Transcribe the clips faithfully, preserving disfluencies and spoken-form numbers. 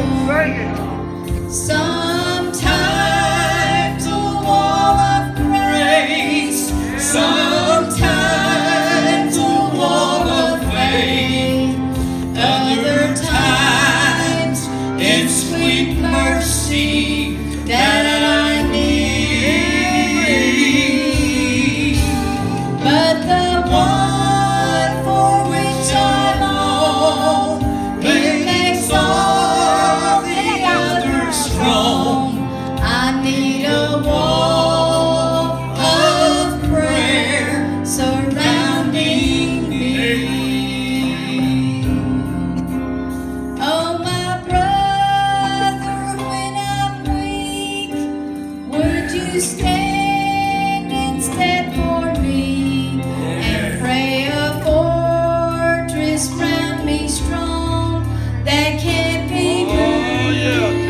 Sometimes a wall of grace, sometimes a wall of faith, other times it's sweet mercy that I need. But the one for which I long, it makes all the others strong. I need a wall of prayer surrounding me. Oh, my brother, when I'm weak, would you stand instead for me and pray a fortress round me strong that can't be moved?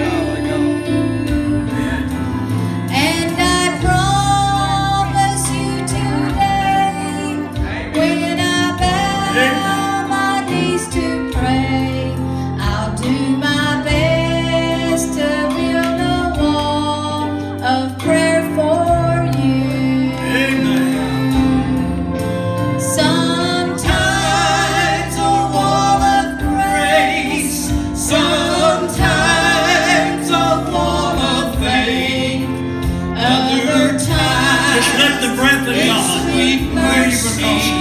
And I promise you today, when I bow my knees to pray, I'll do my best to build a wall of prayer for you. Sometimes a wall of grace, sometimes a wall of faith, other times Just let the breath of it's God sweet move you mercy across